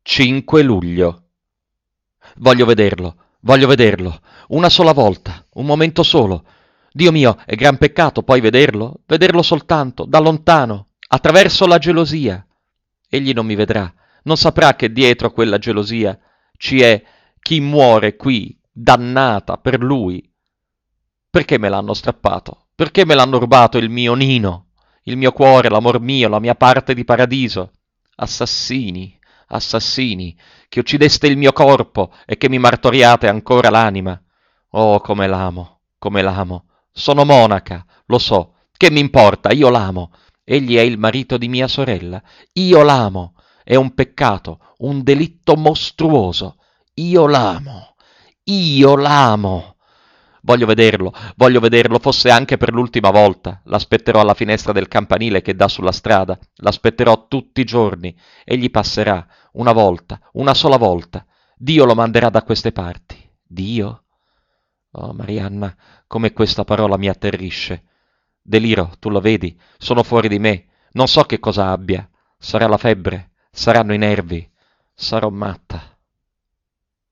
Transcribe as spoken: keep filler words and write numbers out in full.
cinque luglio. Voglio vederlo, voglio vederlo, una sola volta, un momento solo. Dio mio, è gran peccato poi vederlo, vederlo soltanto, da lontano, attraverso la gelosia. Egli non mi vedrà, non saprà che dietro a quella gelosia ci è chi muore qui, dannata per lui. Perché me l'hanno strappato? Perché me l'hanno rubato il mio Nino, il mio cuore, l'amor mio, la mia parte di paradiso? Assassini, assassini, che uccideste il mio corpo e che mi martoriate ancora l'anima. Oh, come l'amo, come l'amo. Sono monaca, lo so, che mi importa, io l'amo. Egli è il marito di mia sorella, io l'amo. È un peccato, un delitto mostruoso. Io l'amo, io l'amo. Voglio vederlo, voglio vederlo, fosse anche per l'ultima volta. L'aspetterò alla finestra del campanile che dà sulla strada, l'aspetterò tutti i giorni. Egli passerà, una volta, una sola volta. Dio lo manderà da queste parti. Dio? Oh, Marianna, come questa parola mi atterrisce. Deliro, tu lo vedi? Sono fuori di me. Non so che cosa abbia. Sarà la febbre, saranno i nervi. Sarò matta.